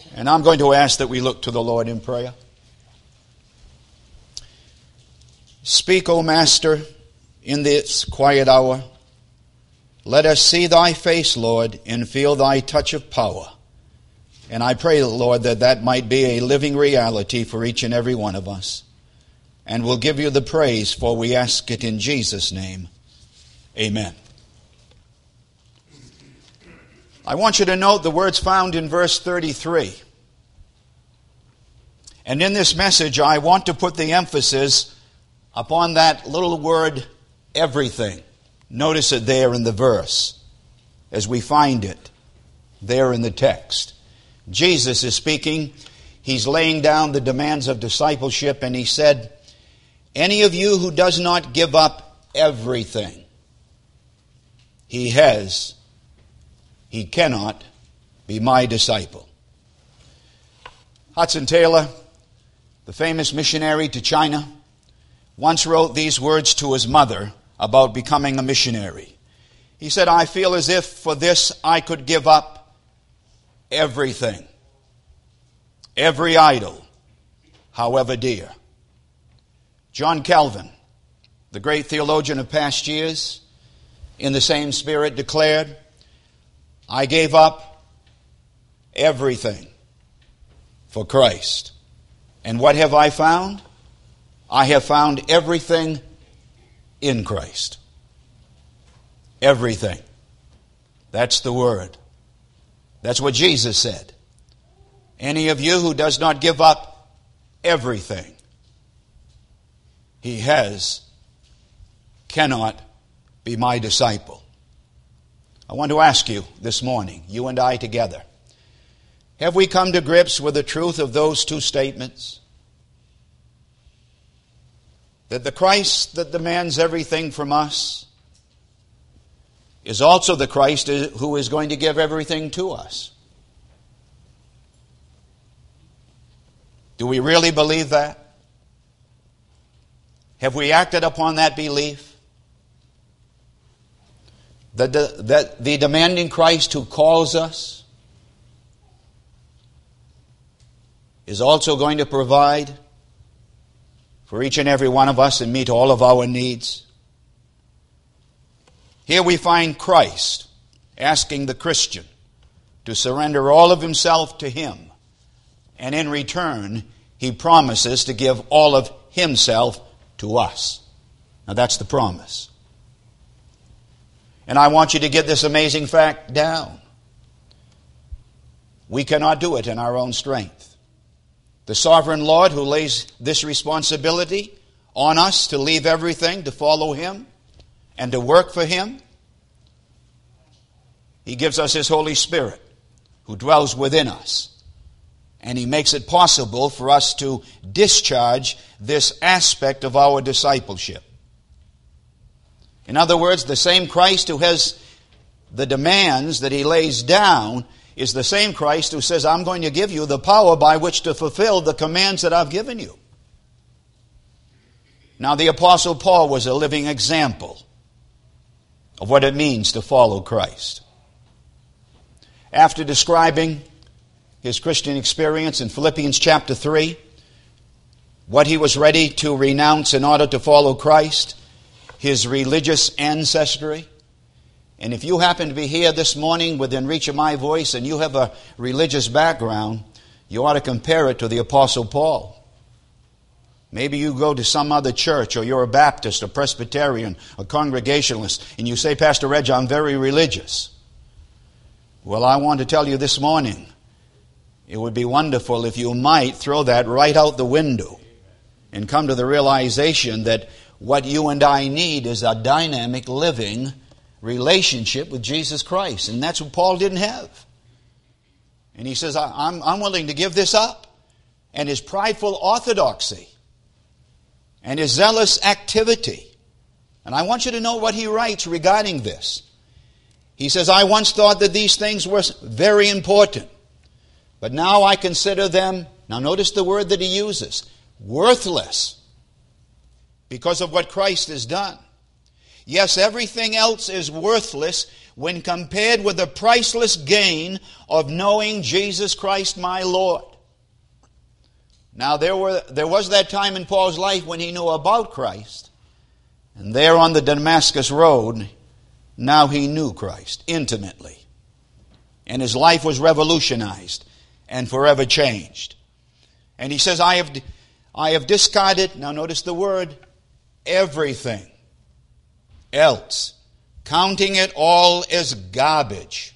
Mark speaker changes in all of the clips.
Speaker 1: And I'm going to ask that we look to the Lord in prayer. Speak, O Master, in this quiet hour. Let us see thy face, Lord, and feel thy touch of power. And I pray, Lord, that that might be a living reality for each and every one of us. And we'll give you the praise, for we ask it in Jesus' name. Amen. I want you to note the words found in verse 33. And in this message, I want to put the emphasis upon that little word, everything. Notice it there in the verse, as we find it there in the text. Jesus is speaking. He's laying down the demands of discipleship, and he said, any of you who does not give up everything he cannot be my disciple. Hudson Taylor, the famous missionary to China, once wrote these words to his mother about becoming a missionary. He said, I feel as if for this I could give up everything, every idol, however dear. John Calvin, the great theologian of past years, in the same spirit declared, I gave up everything for Christ. And what have I found? I have found everything in Christ. Everything. That's the word. That's what Jesus said. Any of you who does not give up everything he cannot be my disciple. I want to ask you this morning, you and I together, have we come to grips with the truth of those two statements? That the Christ that demands everything from us is also the Christ who is going to give everything to us. Do we really believe that? Have we acted upon that belief? That the demanding Christ who calls us is also going to provide for each and every one of us and meet all of our needs. Here we find Christ asking the Christian to surrender all of himself to him. And in return, he promises to give all of himself to us. Now that's the promise. And I want you to get this amazing fact down. We cannot do it in our own strength. The sovereign Lord who lays this responsibility on us to leave everything, to follow him, and to work for him, he gives us his Holy Spirit who dwells within us. And he makes it possible for us to discharge this aspect of our discipleship. In other words, the same Christ who has the demands that he lays down is the same Christ who says, I'm going to give you the power by which to fulfill the commands that I've given you. Now, the Apostle Paul was a living example of what it means to follow Christ. After describing his Christian experience in Philippians chapter 3, what he was ready to renounce in order to follow Christ, his religious ancestry. And if you happen to be here this morning within reach of my voice and you have a religious background, you ought to compare it to the Apostle Paul. Maybe you go to some other church, or you're a Baptist, a Presbyterian, a Congregationalist, and you say, Pastor Reg, I'm very religious. Well, I want to tell you this morning, it would be wonderful if you might throw that right out the window and come to the realization that what you and I need is a dynamic, living relationship with Jesus Christ. And that's what Paul didn't have. And he says, I'm willing to give this up. And his prideful orthodoxy and his zealous activity. And I want you to know what he writes regarding this. He says, I once thought that these things were very important, but now I consider them, now notice the word that he uses, worthless, because of what Christ has done. Yes, everything else is worthless when compared with the priceless gain of knowing Jesus Christ my Lord. Now there was that time in Paul's life when he knew about Christ. And there on the Damascus road, now he knew Christ intimately. And his life was revolutionized and forever changed. And he says, I have discarded, now notice the word, everything else, counting it all as garbage,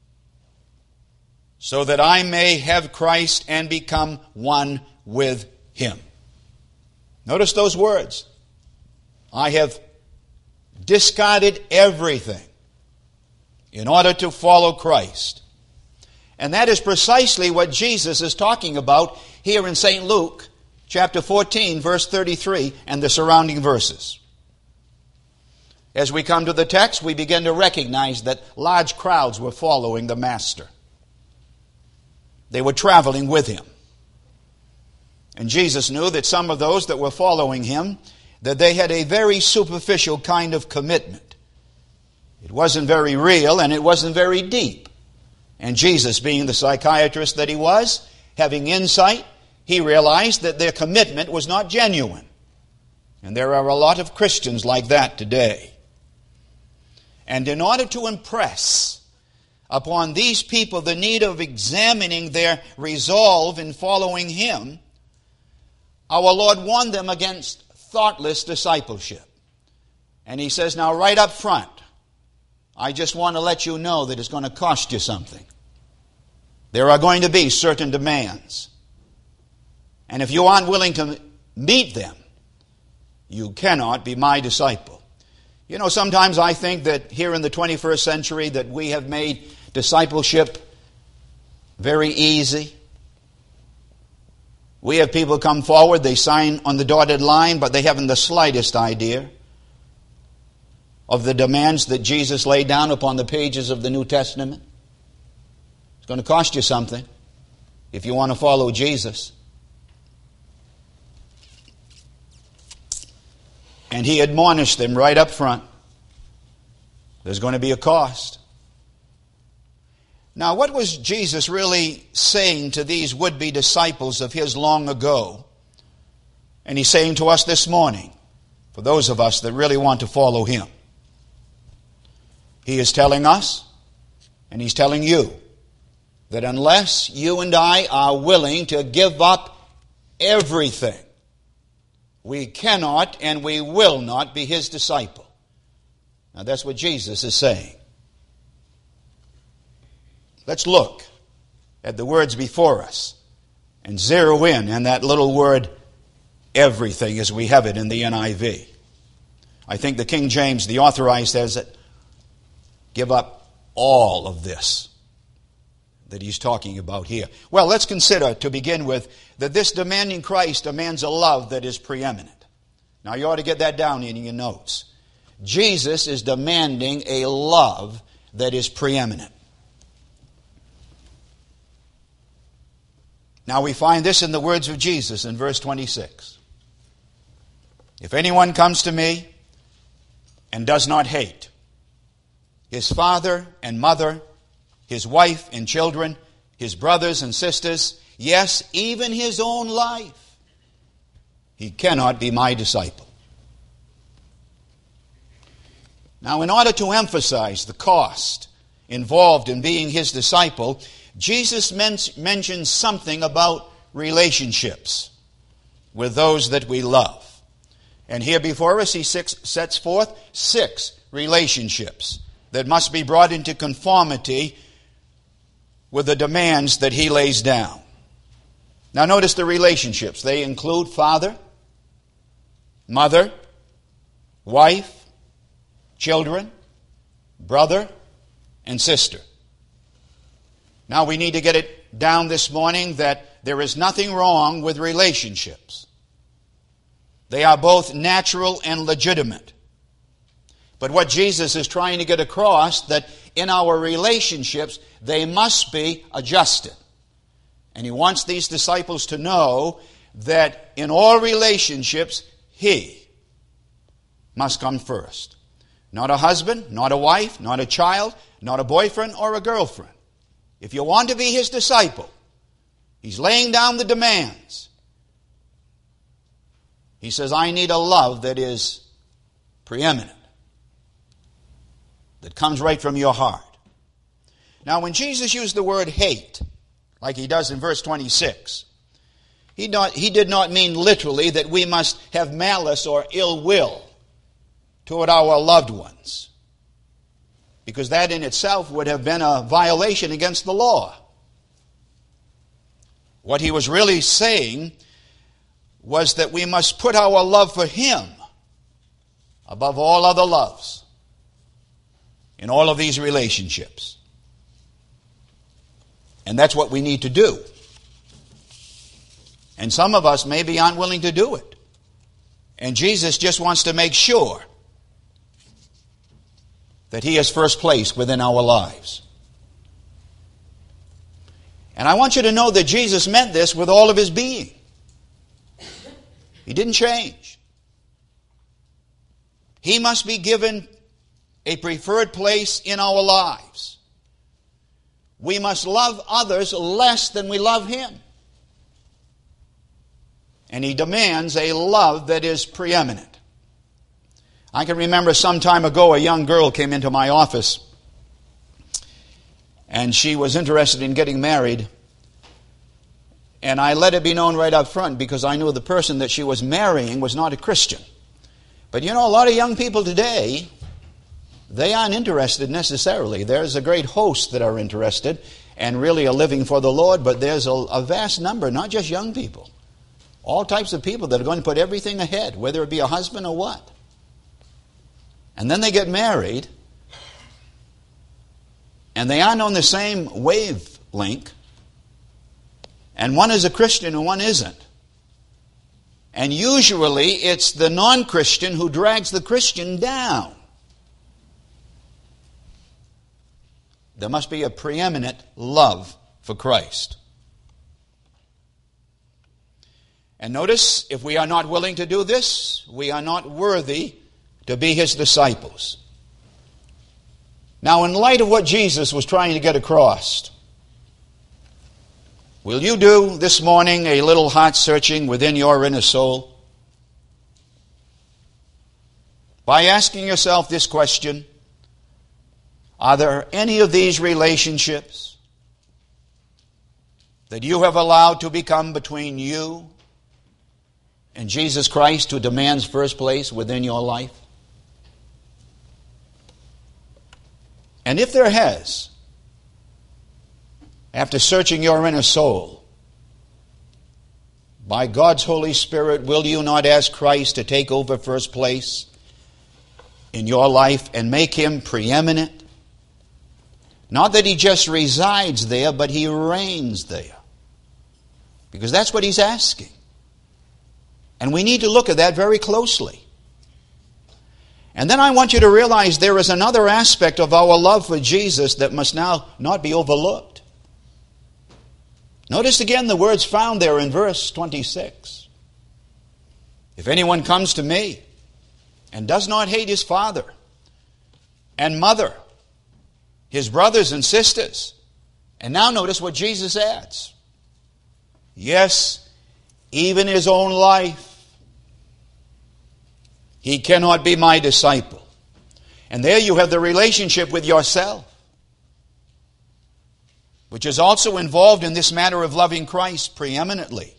Speaker 1: so that I may have Christ and become one with Him. Notice those words. I have discarded everything in order to follow Christ. And that is precisely what Jesus is talking about here in St. Luke chapter 14, verse 33, and the surrounding verses. As we come to the text, we begin to recognize that large crowds were following the Master. They were traveling with Him. And Jesus knew that some of those that were following Him, that they had a very superficial kind of commitment. It wasn't very real and it wasn't very deep. And Jesus, being the psychiatrist that He was, having insight, He realized that their commitment was not genuine. And there are a lot of Christians like that today. And in order to impress upon these people the need of examining their resolve in following Him, our Lord warned them against thoughtless discipleship. And He says, now right up front, I just want to let you know that it's going to cost you something. There are going to be certain demands. And if you aren't willing to meet them, you cannot be my disciple. You know, sometimes I think that here in the 21st century that we have made discipleship very easy. We have people come forward, they sign on the dotted line, but they haven't the slightest idea of the demands that Jesus laid down upon the pages of the New Testament. It's going to cost you something if you want to follow Jesus. And He admonished them right up front. There's going to be a cost. Now, what was Jesus really saying to these would-be disciples of His long ago? And He's saying to us this morning, for those of us that really want to follow Him. He is telling us, and He's telling you, that unless you and I are willing to give up everything, we cannot and we will not be His disciple. Now that's what Jesus is saying. Let's look at the words before us and zero in on that little word, everything, as we have it in the NIV. I think the King James, the Authorized, has it, give up all of this that he's talking about here. Well, let's consider, to begin with, that this demanding Christ demands a love that is preeminent. Now, you ought to get that down in your notes. Jesus is demanding a love that is preeminent. Now, we find this in the words of Jesus in verse 26. If anyone comes to me and does not hate his father and mother, his wife and children, his brothers and sisters, yes, even his own life, he cannot be my disciple. Now, in order to emphasize the cost involved in being His disciple, Jesus mentions something about relationships with those that we love. And here before us, He sets forth 6 relationships that must be brought into conformity with the demands that He lays down. Now notice the relationships. They include father, mother, wife, children, brother, and sister. Now we need to get it down this morning that there is nothing wrong with relationships. They are both natural and legitimate. But what Jesus is trying to get across, that in our relationships, they must be adjusted. And He wants these disciples to know that in all relationships, He must come first. Not a husband, not a wife, not a child, not a boyfriend or a girlfriend. If you want to be his disciple, he's laying down the demands. He says, I need a love that is preeminent, that comes right from your heart. Now, when Jesus used the word hate, like he does in verse 26, he did not mean literally that we must have malice or ill will toward our loved ones, because that in itself would have been a violation against the law. What he was really saying was that we must put our love for him above all other loves in all of these relationships. And that's what we need to do. And some of us maybe aren't willing to do it. And Jesus just wants to make sure that he has first place within our lives. And I want you to know that Jesus meant this with all of his being. He didn't change. He must be given a preferred place in our lives. We must love others less than we love him. And he demands a love that is preeminent. I can remember some time ago a young girl came into my office and she was interested in getting married. And I let it be known right up front because I knew the person that she was marrying was not a Christian. But you know, a lot of young people today, they aren't interested necessarily. There's a great host that are interested and really are living for the Lord, but there's a vast number, not just young people, all types of people that are going to put everything ahead, whether it be a husband or what. And then they get married, and they aren't on the same wavelength, and one is a Christian and one isn't. And usually it's the non-Christian who drags the Christian down. There must be a preeminent love for Christ. And notice, if we are not willing to do this, we are not worthy to be his disciples. Now, in light of what Jesus was trying to get across, will you do this morning a little heart searching within your inner soul? By asking yourself this question: are there any of these relationships that you have allowed to become between you and Jesus Christ, who demands first place within your life? And if there has, after searching your inner soul, by God's Holy Spirit, will you not ask Christ to take over first place in your life and make him preeminent? Not that he just resides there, but he reigns there. Because that's what he's asking. And we need to look at that very closely. And then I want you to realize there is another aspect of our love for Jesus that must now not be overlooked. Notice again the words found there in verse 26. If anyone comes to me and does not hate his father and mother, his brothers and sisters. And now notice what Jesus adds. Yes, even his own life. He cannot be my disciple. And there you have the relationship with yourself, which is also involved in this matter of loving Christ preeminently.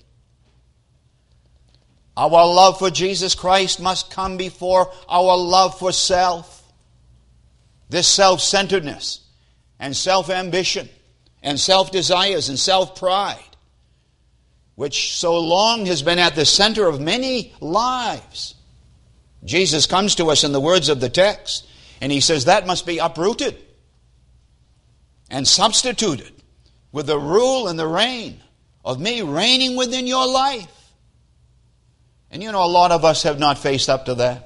Speaker 1: Our love for Jesus Christ must come before our love for self. This self-centeredness and self-ambition and self-desires and self-pride, which so long has been at the center of many lives. Jesus comes to us in the words of the text, and he says that must be uprooted and substituted with the rule and the reign of me reigning within your life. And you know, a lot of us have not faced up to that.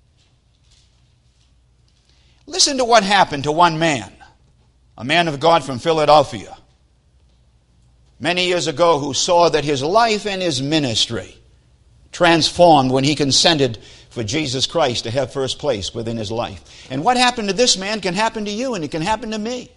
Speaker 1: Listen to what happened to one man, a man of God from Philadelphia, many years ago, who saw that his life and his ministry transformed when he consented for Jesus Christ to have first place within his life. And what happened to this man can happen to you, and it can happen to me.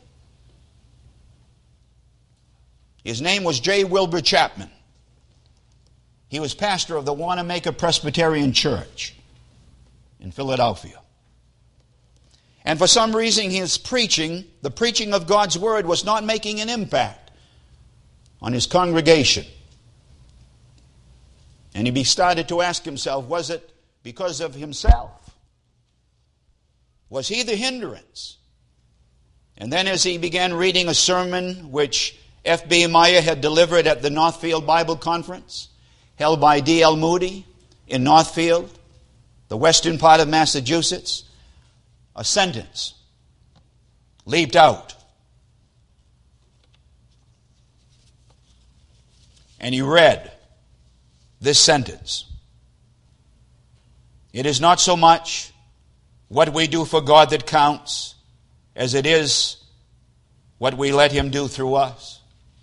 Speaker 1: His name was J. Wilbur Chapman. He was pastor of the Wanamaker Presbyterian Church in Philadelphia. And for some reason his preaching, the preaching of God's Word, was not making an impact on his congregation. And he started to ask himself, was it because of himself? Was he the hindrance? And then as he began reading a sermon which F.B. Meyer had delivered at the Northfield Bible Conference, held by D.L. Moody in Northfield, the western part of Massachusetts, a sentence leaped out. And he read this sentence: "It is not so much what we do for God that counts as it is what we let Him do through us."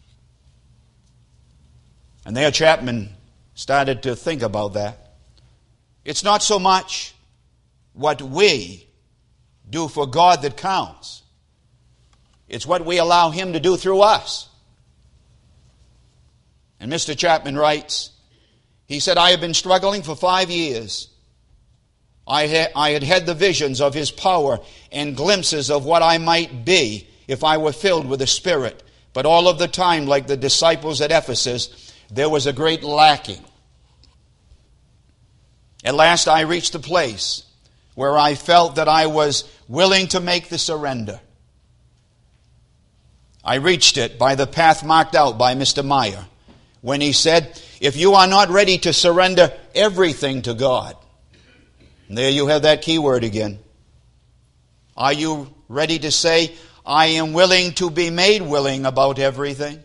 Speaker 1: And there Chapman started to think about that. It's not so much what we do for God that counts. It's what we allow Him to do through us. And Mr. Chapman writes, he said, "I have been struggling for 5 years. I had had the visions of His power and glimpses of what I might be if I were filled with the Spirit. But all of the time, like the disciples at Ephesus, there was a great lacking. At last I reached a place where I felt that I was willing to make the surrender. I reached it by the path marked out by Mr. Meyer when he said, if you are not ready to surrender everything to God," and there you have that key word again. Are you ready to say, I am willing to be made willing about everything?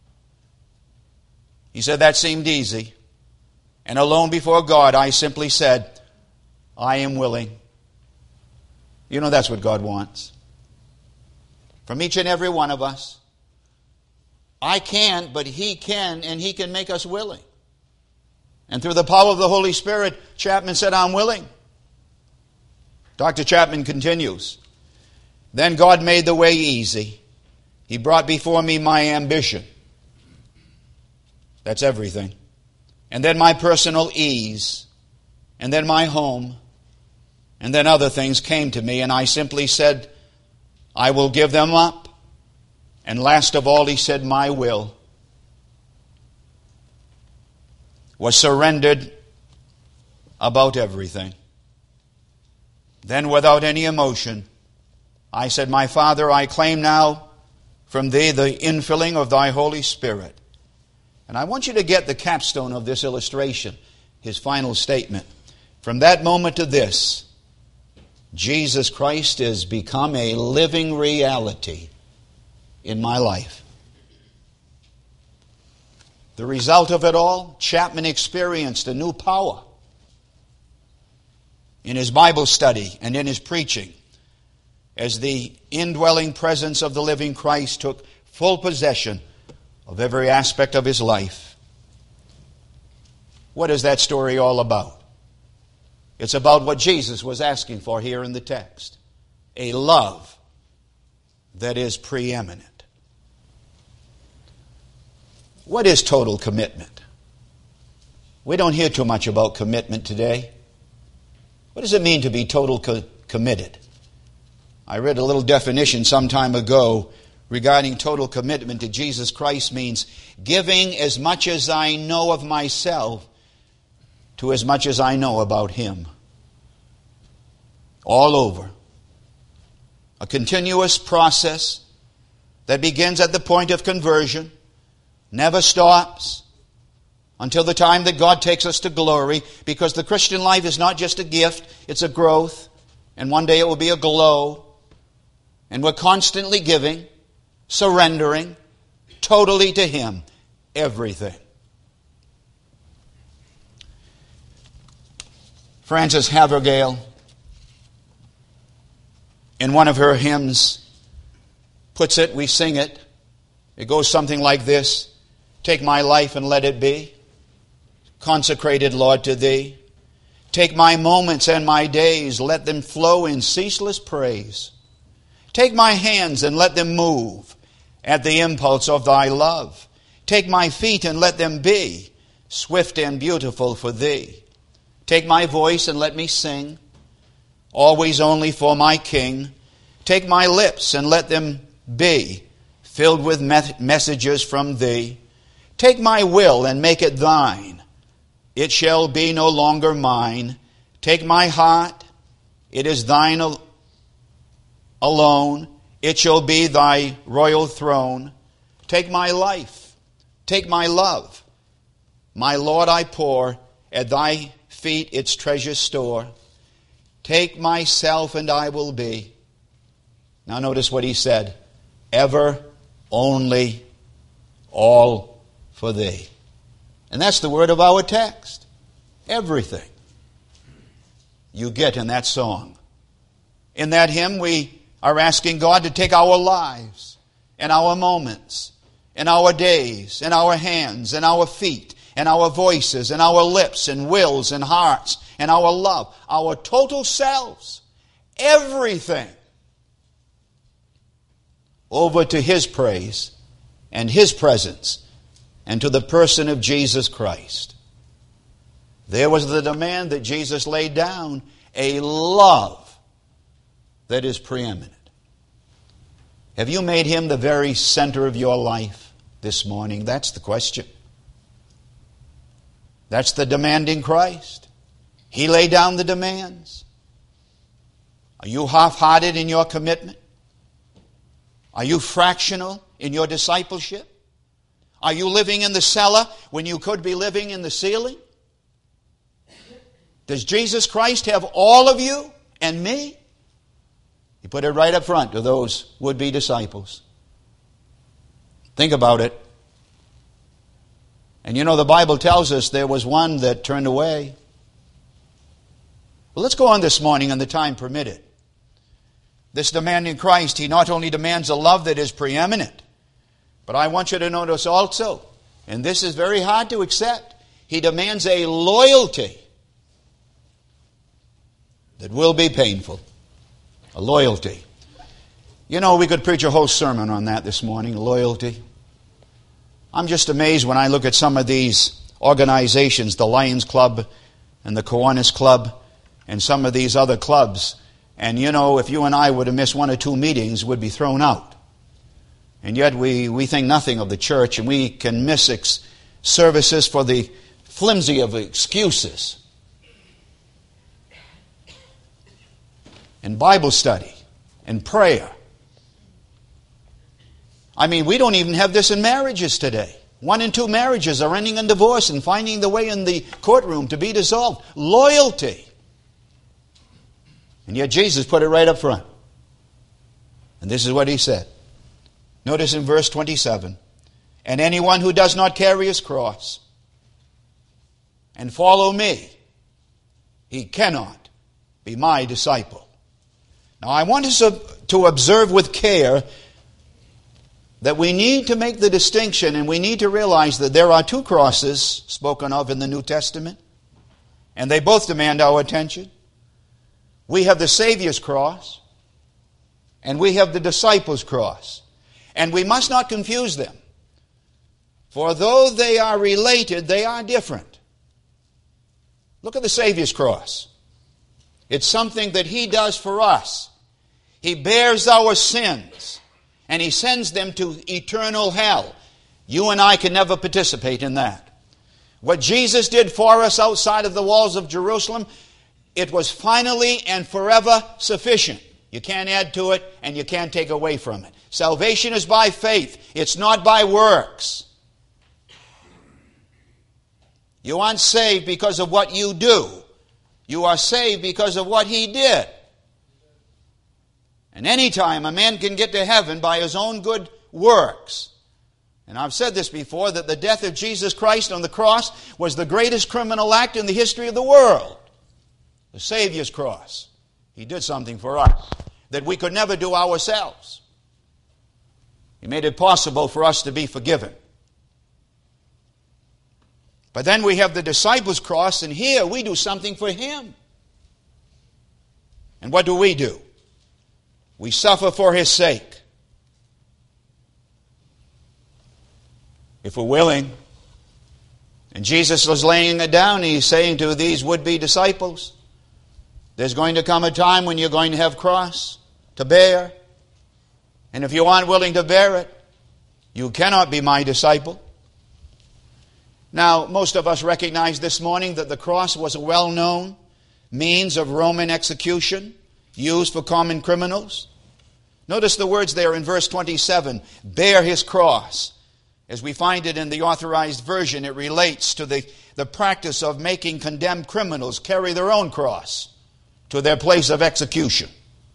Speaker 1: He said that seemed easy. And alone before God, I simply said, I am willing. You know, that's what God wants from each and every one of us. I can't, but He can, and He can make us willing. And through the power of the Holy Spirit, Chapman said, I'm willing. Dr. Chapman continues, "Then God made the way easy. He brought before me my ambition." That's everything. "And then my personal ease. And then my home. And then other things came to me, and I simply said, I will give them up. And last of all, he said, my will was surrendered about everything. Then without any emotion, I said, my Father, I claim now from Thee the infilling of Thy Holy Spirit." And I want you to get the capstone of this illustration, his final statement. From that moment to this, Jesus Christ has become a living reality in my life. The result of it all, Chapman experienced a new power in his Bible study and in his preaching as the indwelling presence of the living Christ took full possession of every aspect of his life. What is that story all about? It's about what Jesus was asking for here in the text. A love that is preeminent. What is total commitment? We don't hear too much about commitment today. What does it mean to be total committed? I read a little definition some time ago regarding total commitment to Jesus Christ means giving as much as I know of myself to as much as I know about Him. All over. A continuous process that begins at the point of conversion, never stops until the time that God takes us to glory, because the Christian life is not just a gift, it's a growth, and one day it will be a glow, and we're constantly giving, surrendering totally to Him everything. Frances Havergal, in one of her hymns, puts it, we sing it. It goes something like this: take my life and let it be consecrated, Lord, to Thee. Take my moments and my days, let them flow in ceaseless praise. Take my hands and let them move at the impulse of thy love. Take my feet and let them be swift and beautiful for thee. Take my voice and let me sing, always only for my King. Take my lips and let them be filled with messages from thee. Take my will and make it thine. It shall be no longer mine. Take my heart, it is thine alone. It shall be thy royal throne. Take my life, take my love. My Lord, I pour at thy feet its treasure store. Take myself and I will be. Now notice what he said. Ever, only, all for thee. And that's the word of our text. Everything you get in that song. In that hymn, we are asking God to take our lives and our moments and our days and our hands and our feet and our voices and our lips and wills and hearts and our love, our total selves, everything, over to His praise and His presence and to the person of Jesus Christ. There was the demand that Jesus laid down, a love that is preeminent. Have you made Him the very center of your life this morning? That's the question. That's the demanding Christ. He laid down the demands. Are you half-hearted in your commitment? Are you fractional in your discipleship? Are you living in the cellar when you could be living in the ceiling? Does Jesus Christ have all of you and me? He put it right up front to those would-be disciples. Think about it. And you know, the Bible tells us there was one that turned away. Well, let's go on this morning and the time permitted. This demanding Christ, He not only demands a love that is preeminent, but I want you to notice also, and this is very hard to accept, He demands a loyalty that will be painful. A loyalty. You know, we could preach a whole sermon on that this morning, loyalty. I'm just amazed when I look at some of these organizations, the Lions Club and the Kiwanis Club and some of these other clubs. And you know, if you and I were to miss one or two meetings, we'd be thrown out. And yet we think nothing of the church, and we can miss services for the flimsy of excuses. And Bible study and prayer. I mean, we don't even have this in marriages today. 1 in 2 marriages are ending in divorce and finding the way in the courtroom to be dissolved. Loyalty. And yet Jesus put it right up front. And this is what He said. Notice in verse 27. And anyone who does not carry his cross and follow me, he cannot be my disciple. Now I want us to observe with care that we need to make the distinction, and we need to realize that there are 2 crosses spoken of in the New Testament, and they both demand our attention. We have the Savior's cross, and we have the disciples' cross. And we must not confuse them. For though they are related, they are different. Look at the Savior's cross. It's something that He does for us. He bears our sins, and He sends them to eternal hell. You and I can never participate in that. What Jesus did for us outside of the walls of Jerusalem, it was finally and forever sufficient. You can't add to it, and you can't take away from it. Salvation is by faith. It's not by works. You aren't saved because of what you do. You are saved because of what He did. And any time a man can get to heaven by his own good works. And I've said this before, that the death of Jesus Christ on the cross was the greatest criminal act in the history of the world. The Savior's cross. He did something for us that we could never do ourselves. He made it possible for us to be forgiven. But then we have the disciples' cross, and here we do something for Him. And what do? We suffer for His sake. If we're willing. And Jesus was laying it down. He's saying to these would-be disciples, there's going to come a time when you're going to have cross to bear. And if you aren't willing to bear it, you cannot be my disciple. Now, most of us recognize this morning that the cross was a well-known means of Roman execution used for common criminals. Notice the words there in verse 27, bear his cross. As we find it in the Authorized Version, it relates to the practice of making condemned criminals carry their own cross to their place of execution.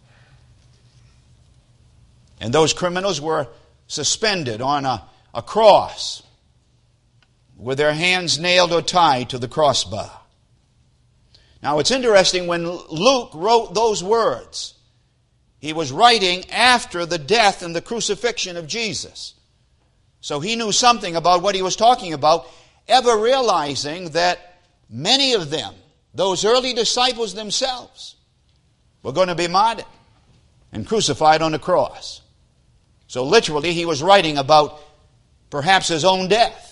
Speaker 1: And those criminals were suspended on a cross with their hands nailed or tied to the crossbar. Now it's interesting, when Luke wrote those words, he was writing after the death and the crucifixion of Jesus. So he knew something about what he was talking about, ever realizing that many of them, those early disciples themselves, were going to be martyred and crucified on the cross. So literally he was writing about perhaps his own death.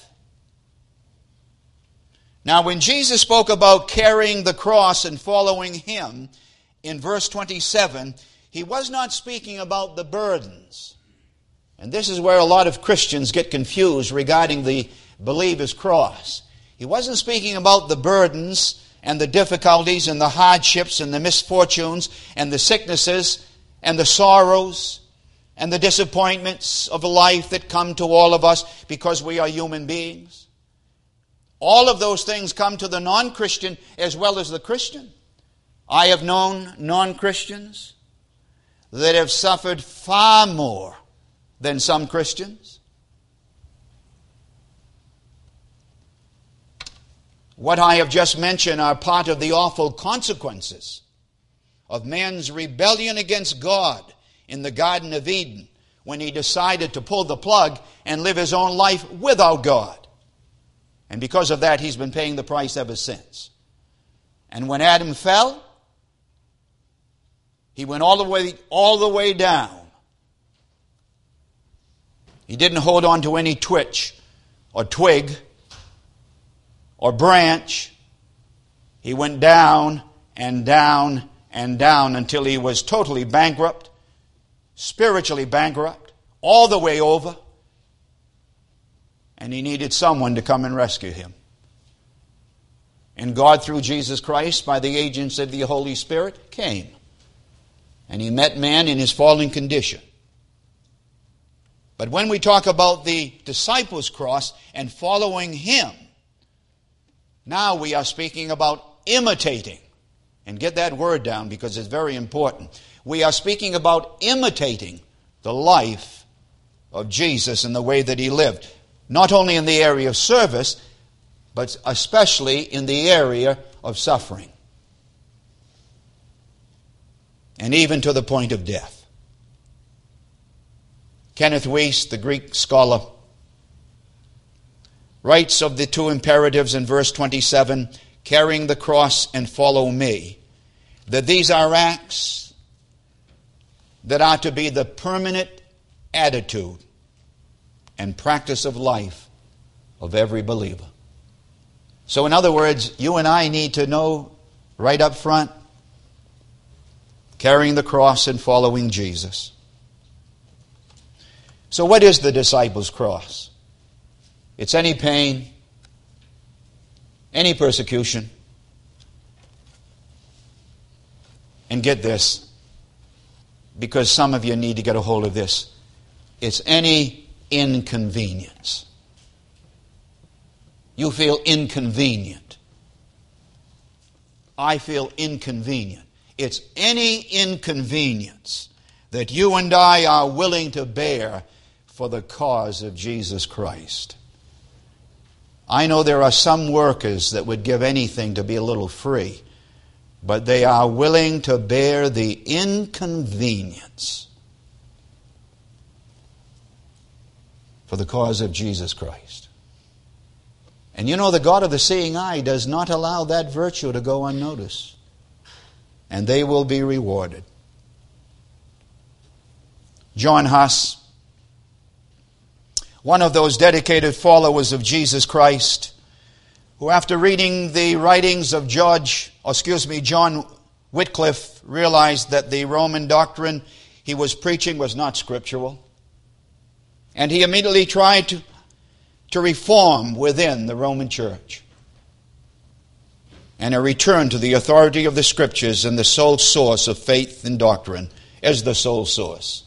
Speaker 1: Now when Jesus spoke about carrying the cross and following Him, in verse 27, He was not speaking about the burdens. And this is where a lot of Christians get confused regarding the believer's cross. He wasn't speaking about the burdens and the difficulties and the hardships and the misfortunes and the sicknesses and the sorrows and the disappointments of life that come to all of us because we are human beings. All of those things come to the non-Christian as well as the Christian. I have known non-Christians that have suffered far more than some Christians. What I have just mentioned are part of the awful consequences of man's rebellion against God in the Garden of Eden, when he decided to pull the plug and live his own life without God. And because of that, he's been paying the price ever since. And when Adam fell, he went all the way down. He didn't hold on to any twitch or twig or branch. He went down and down and down until he was totally bankrupt, spiritually bankrupt, all the way over. And he needed someone to come and rescue him. And God, through Jesus Christ, by the agents of the Holy Spirit, came. And He met man in his fallen condition. But when we talk about the disciples' cross and following Him, now we are speaking about imitating. And get that word down because it's very important. We are speaking about imitating the life of Jesus and the way that He lived. Not only in the area of service, but especially in the area of suffering. And even to the point of death. Kenneth Wuest, the Greek scholar, writes of the two imperatives in verse 27, carrying the cross and follow me, that these are acts that are to be the permanent attitude and practice of life of every believer. So in other words, you and I need to know right up front, carrying the cross and following Jesus. So what is the disciples' cross? It's any pain, any persecution. And get this, because some of you need to get a hold of this. It's any inconvenience. You feel inconvenient. I feel inconvenient. It's any inconvenience that you and I are willing to bear for the cause of Jesus Christ. I know there are some workers that would give anything to be a little free, but they are willing to bear the inconvenience for the cause of Jesus Christ. And you know, the God of the seeing eye does not allow that virtue to go unnoticed. And they will be rewarded. John Huss, one of those dedicated followers of Jesus Christ, who after reading the writings of John Wycliffe realized that the Roman doctrine he was preaching was not scriptural. And he immediately tried to reform within the Roman Church. And a return to the authority of the Scriptures and the sole source of faith and doctrine as the sole source.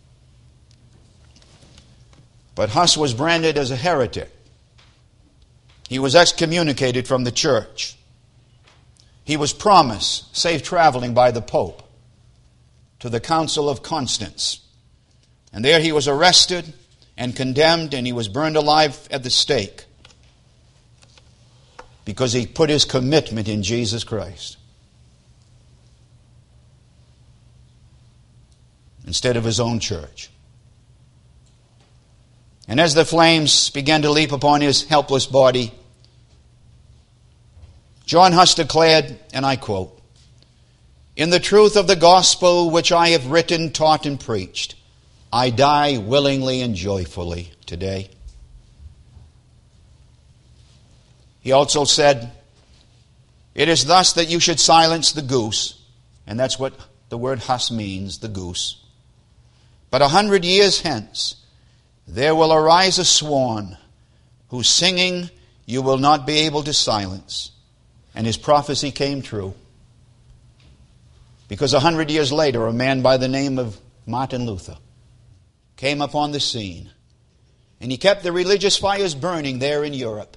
Speaker 1: But Huss was branded as a heretic. He was excommunicated from the church. He was promised safe traveling by the Pope to the Council of Constance. And there he was arrested and condemned, and he was burned alive at the stake because he put his commitment in Jesus Christ instead of his own church. And as the flames began to leap upon his helpless body, John Huss declared, and I quote, "In the truth of the gospel which I have written, taught, and preached, I die willingly and joyfully today." He also said, "It is thus that you should silence the goose," and that's what the word Huss means, the goose. "But 100 years hence, there will arise a swan whose singing you will not be able to silence." And his prophecy came true. Because 100 years later, a man by the name of Martin Luther came upon the scene. And he kept the religious fires burning there in Europe.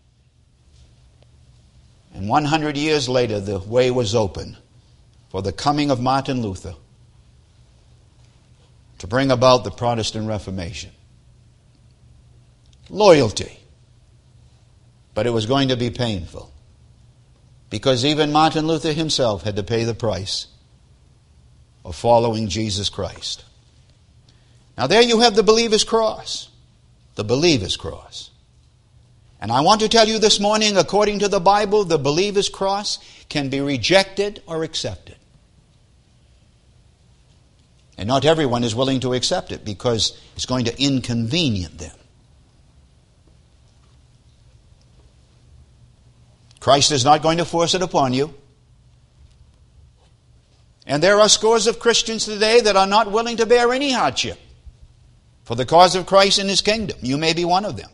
Speaker 1: And 100 years later, the way was open for the coming of Martin Luther to bring about the Protestant Reformation. Loyalty. But it was going to be painful. Because even Martin Luther himself had to pay the price of following Jesus Christ. Now there you have the believer's cross. The believer's cross. And I want to tell you this morning, according to the Bible, the believer's cross can be rejected or accepted. And not everyone is willing to accept it because it's going to inconvenience them. Christ is not going to force it upon you. And there are scores of Christians today that are not willing to bear any hardship for the cause of Christ and His kingdom. You may be one of them.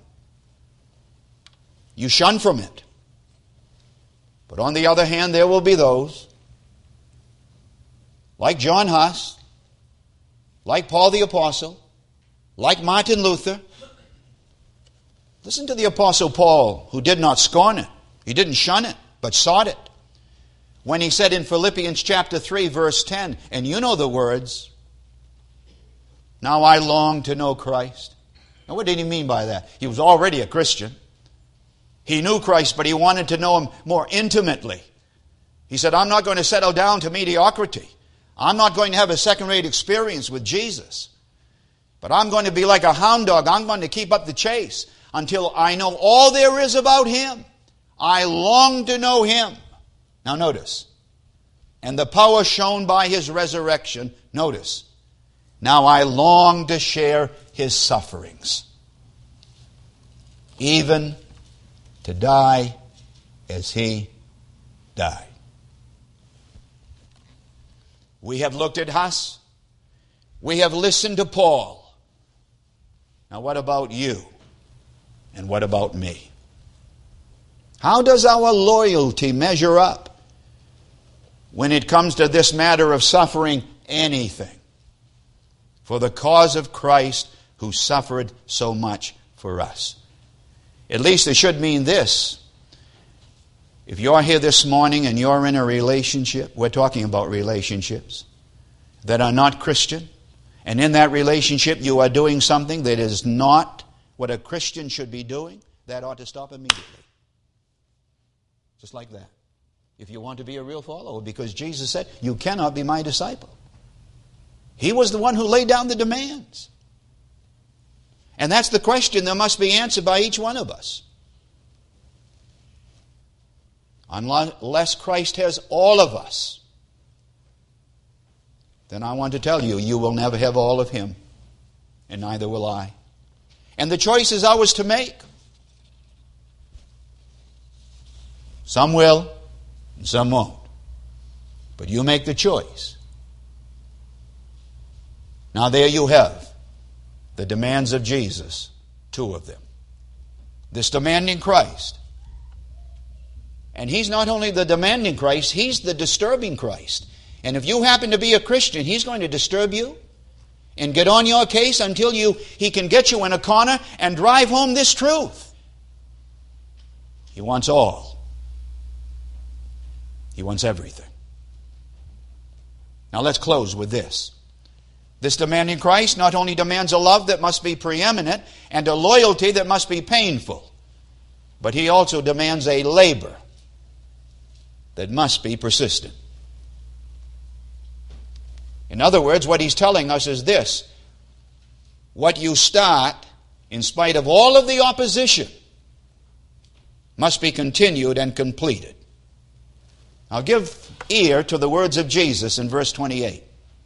Speaker 1: You shun from it. But on the other hand, there will be those, like John Huss, like Paul the Apostle, like Martin Luther. Listen to the Apostle Paul, who did not scorn it. He didn't shun it, but sought it. When he said in Philippians chapter 3, verse 10, and you know the words, "Now I long to know Christ." Now what did he mean by that? He was already a Christian. He knew Christ, but he wanted to know Him more intimately. He said, "I'm not going to settle down to mediocrity. I'm not going to have a second-rate experience with Jesus. But I'm going to be like a hound dog. I'm going to keep up the chase until I know all there is about Him. I long to know Him." Now notice. "And the power shown by His resurrection." Notice. "Now I long to share His sufferings, even to die as He died." We have looked at Huss. We have listened to Paul. Now what about you? And what about me? How does our loyalty measure up when it comes to this matter of suffering anything for the cause of Christ who suffered so much for us? At least it should mean this. If you're here this morning and you're in a relationship, we're talking about relationships that are not Christian, and in that relationship you are doing something that is not what a Christian should be doing, that ought to stop immediately. Just like that. If you want to be a real follower, because Jesus said, "You cannot be my disciple." He was the one who laid down the demands. And that's the question that must be answered by each one of us. unless Christ has all of us, then I want to tell you, you will never have all of Him, and neither will I. And the choice is ours to make. Some will, and some won't. But you make the choice. Now there you have the demands of Jesus, two of them. This demanding Christ. And He's not only the demanding Christ, He's the disturbing Christ. And if you happen to be a Christian, He's going to disturb you and get on your case until He can get you in a corner and drive home this truth. He wants all. He wants everything. Now let's close with this. This demanding Christ not only demands a love that must be preeminent and a loyalty that must be painful, but He also demands a labor that must be persistent. In other words, what He's telling us is this: what you start, in spite of all of the opposition, must be continued and completed. Now give ear to the words of Jesus in verse 28.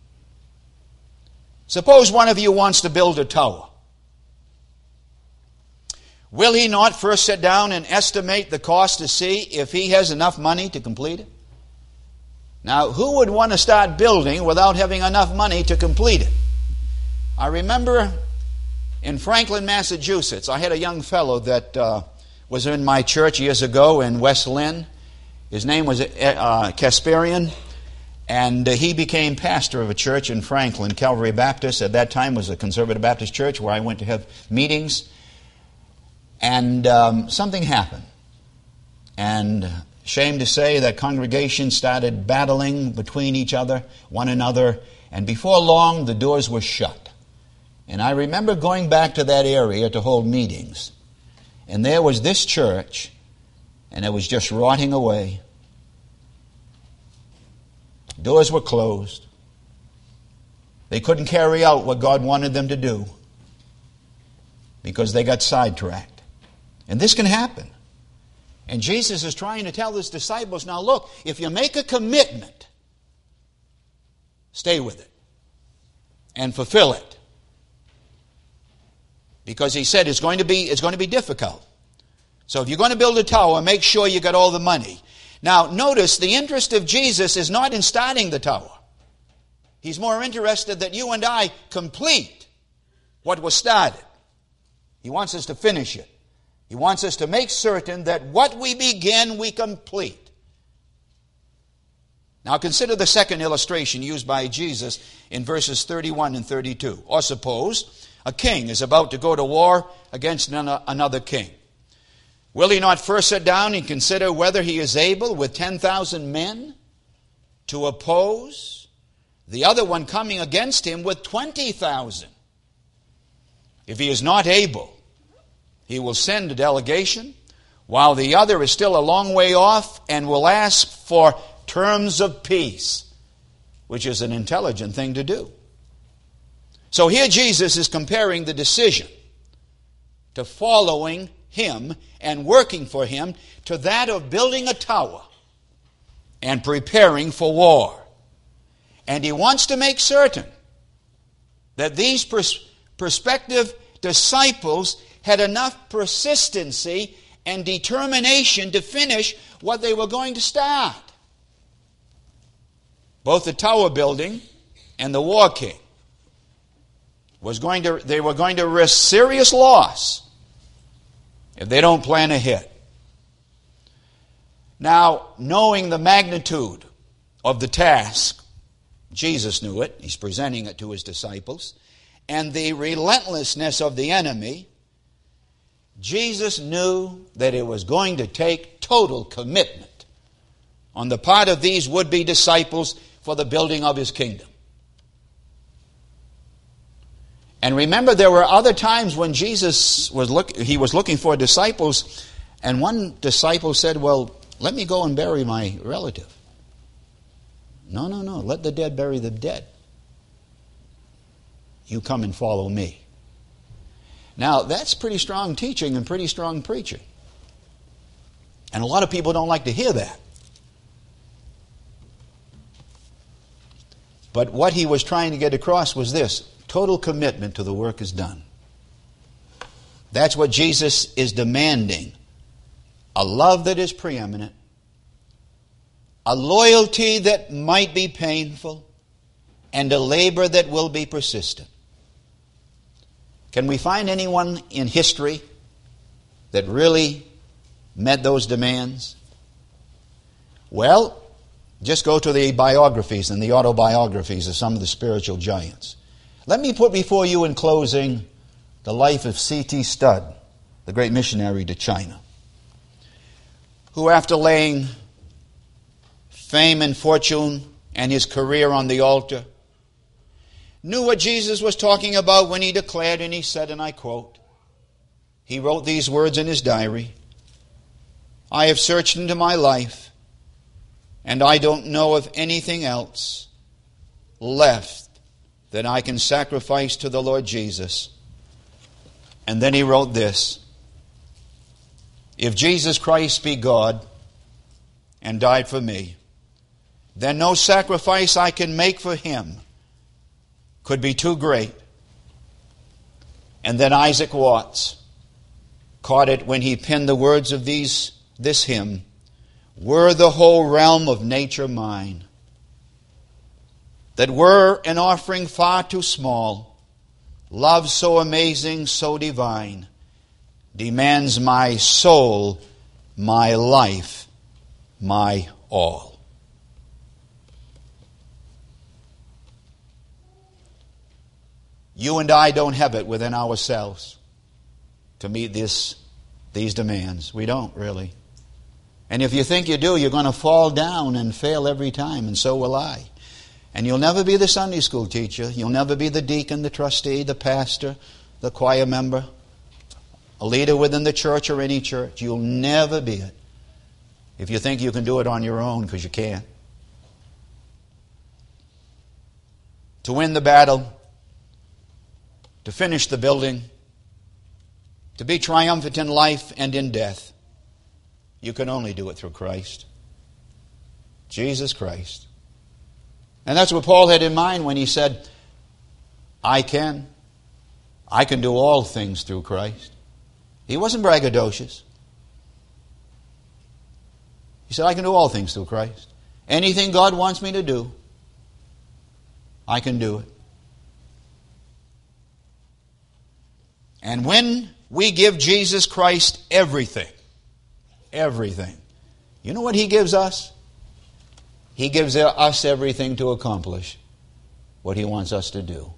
Speaker 1: Suppose one of you wants to build a tower. Will he not first sit down and estimate the cost to see if he has enough money to complete it? Now, who would want to start building without having enough money to complete it? I remember in Franklin, Massachusetts, I had a young fellow that was in my church years ago in West Lynn. His name was Kasparian, and he became pastor of a church in Franklin, Calvary Baptist. At that time was a conservative Baptist church where I went to have meetings. And something happened. And shame to say that congregations started battling between one another, and before long the doors were shut. And I remember going back to that area to hold meetings. And there was this church, and it was just rotting away. Doors were closed. They couldn't carry out what God wanted them to do because they got sidetracked. And this can happen. And Jesus is trying to tell His disciples, now look, if you make a commitment, stay with it and fulfill it. Because He said it's going to be difficult. So if you're going to build a tower, make sure you got all the money. Now notice, the interest of Jesus is not in starting the tower. He's more interested that you and I complete what was started. He wants us to finish it. He wants us to make certain that what we begin, we complete. Now consider the second illustration used by Jesus in verses 31 and 32. Or suppose a king is about to go to war against another king. Will he not first sit down and consider whether he is able with 10,000 men to oppose the other one coming against him with 20,000? If he is not able, he will send a delegation, while the other is still a long way off, and will ask for terms of peace, which is an intelligent thing to do. So here Jesus is comparing the decision to following Him and working for Him to that of building a tower and preparing for war. And He wants to make certain that these prospective disciples had enough persistency and determination to finish what they were going to start. Both the tower building and the war king they were going to risk serious loss if they don't plan ahead. Now, knowing the magnitude of the task, Jesus knew it. He's presenting it to His disciples. And the relentlessness of the enemy, Jesus knew that it was going to take total commitment on the part of these would-be disciples for the building of His kingdom. And remember, there were other times when Jesus was looking for disciples, and one disciple said, well, let me go and bury my relative. No, let the dead bury the dead. You come and follow me. Now, that's pretty strong teaching and pretty strong preaching. And a lot of people don't like to hear that. But what he was trying to get across was this: total commitment to the work is done. That's what Jesus is demanding. A love that is preeminent. A loyalty that might be painful. And a labor that will be persistent. Can we find anyone in history that really met those demands? Well, just go to the biographies and the autobiographies of some of the spiritual giants. Let me put before you in closing the life of C.T. Studd, the great missionary to China, who after laying fame and fortune and his career on the altar, knew what Jesus was talking about when he declared, and he said, and I quote, he wrote these words in his diary: I have searched into my life, and I don't know of anything else left that I can sacrifice to the Lord Jesus. And then he wrote this: if Jesus Christ be God and died for me, then no sacrifice I can make for him could be too great. And then Isaac Watts caught it when he penned the words of this hymn: were the whole realm of nature mine, that were an offering far too small, love so amazing, so divine, demands my soul, my life, my all. You and I don't have it within ourselves to meet these demands. We don't, really. And if you think you do, you're going to fall down and fail every time, and so will I. And you'll never be the Sunday school teacher. You'll never be the deacon, the trustee, the pastor, the choir member, a leader within the church or any church. You'll never be it if you think you can do it on your own, because you can't. To win the battle, to finish the building, to be triumphant in life and in death, you can only do it through Christ. Jesus Christ. And that's what Paul had in mind when he said, I can do all things through Christ. He wasn't braggadocious. He said, I can do all things through Christ. Anything God wants me to do, I can do it. And when we give Jesus Christ everything, you know what he gives us? He gives us everything to accomplish what he wants us to do.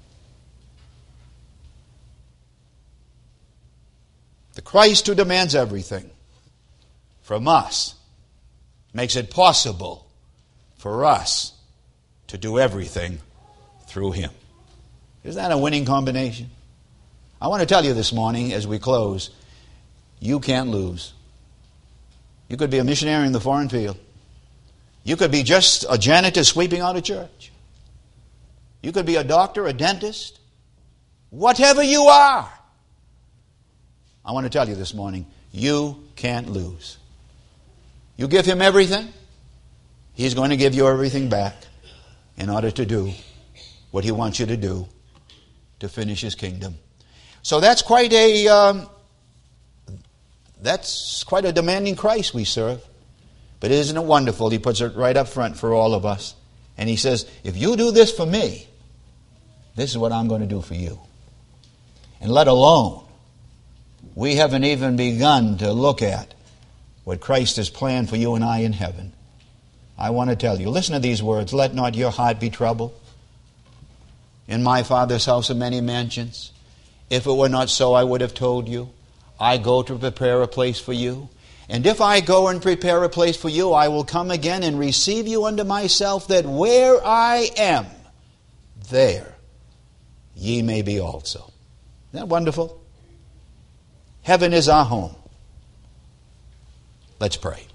Speaker 1: The Christ who demands everything from us makes it possible for us to do everything through him. Isn't that a winning combination? I want to tell you this morning as we close, you can't lose. You could be a missionary in the foreign field. You could be just a janitor sweeping out a church. You could be a doctor, a dentist. Whatever you are, I want to tell you this morning, you can't lose. You give him everything, he's going to give you everything back in order to do what he wants you to do to finish his kingdom. So that's quite a demanding Christ we serve. But isn't it wonderful? He puts it right up front for all of us. And he says, if you do this for me, this is what I'm going to do for you. And let alone, we haven't even begun to look at what Christ has planned for you and I in heaven. I want to tell you, listen to these words: let not your heart be troubled. In my Father's house are many mansions. If it were not so, I would have told you. I go to prepare a place for you. And if I go and prepare a place for you, I will come again and receive you unto myself, that where I am, there ye may be also. Isn't that wonderful? Heaven is our home. Let's pray.